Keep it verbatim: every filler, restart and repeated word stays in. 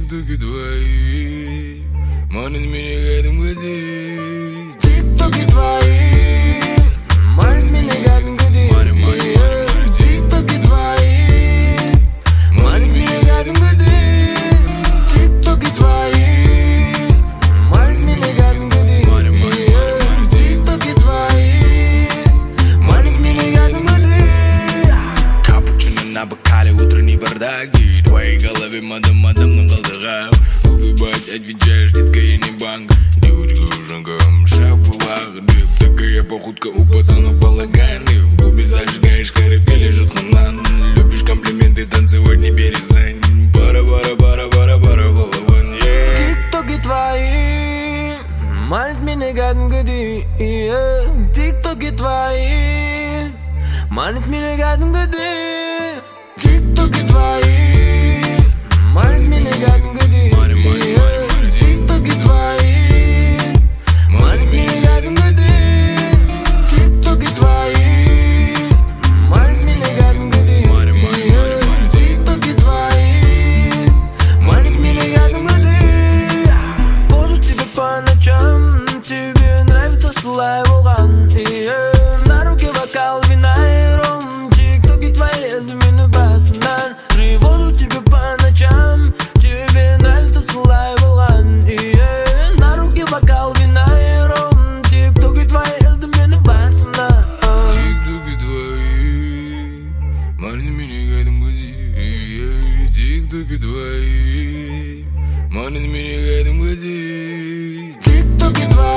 тик-токи твои манят меня к этому глазеть. Тик-токи твои манят меня к этому глазеть. Тик-токи твои манят меня к этому глазеть. Тик-токи твои манят меня к этому глазеть. Тик-токи твои манят меня к этому глазеть. Капучино на бокале, утренний бардак. В твоей голове мадам-мадам на голдырах. Улыбаясь, отвечаешь, детка, я не банк. Девочка ужанком, шаг в лах. Дип, такая походка у пацанов балаган. И в клубе зажигаешь, хорепи лежит на нан. Любишь комплименты, танцевать не перестань. Пара-пара-пара-пара-пара, балаван, yeah. Тик-токи твои манят меня к этому глазеть. Тик-токи твои манят меня к этому глазеть. Тик-токи твои манят меня к этому глазеть. Тик-токи твои манят меня к этому глазеть. Тик-токи твои манят меня к этому глазеть. Тик-токи твои манят меня к этому глазеть. Боже, тебе по ночам, тебе нравится слай волган. На руке бокал вина и ром. Тик-токи твои для меня басман. Тревожу тебя по ночам, тебе нравится слай волган. На руке бокал вина и ром. Тик-токи твои для меня басман. Тик-токи твои манят меня к этому глазеть. Тик-токи твои манят меня к этому глазеть. Тик-токи твои